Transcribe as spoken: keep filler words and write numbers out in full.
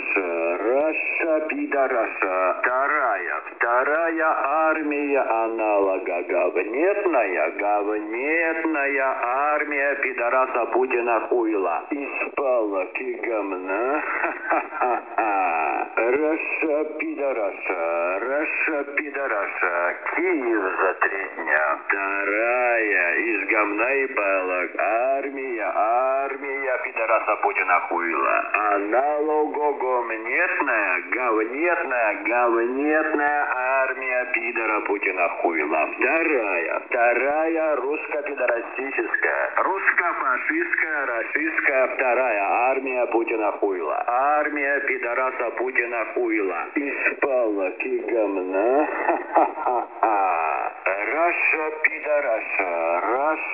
пидораса, Раша пидораса, вторая, вторая армия аналога говнетная, говнетная армия пидораса Путина хуйла. Из палок и говна, ха-ха-ха-ха. Раша пидораса, Раша пидораса, Киев за три дня. Вторая из говна и палок армия, армия пидораса Путина хуйла. Аналого-говнетная, говнетная, говнетная армия пидора Путина хуйла. Вторая, вторая русско-пидорастическая, русско-фашистская, расистская вторая армия Путина хуйла. Армия пидораса Путина хуйла. Из палок и говна, ха-ха-ха-ха. Раша пидораса, Раша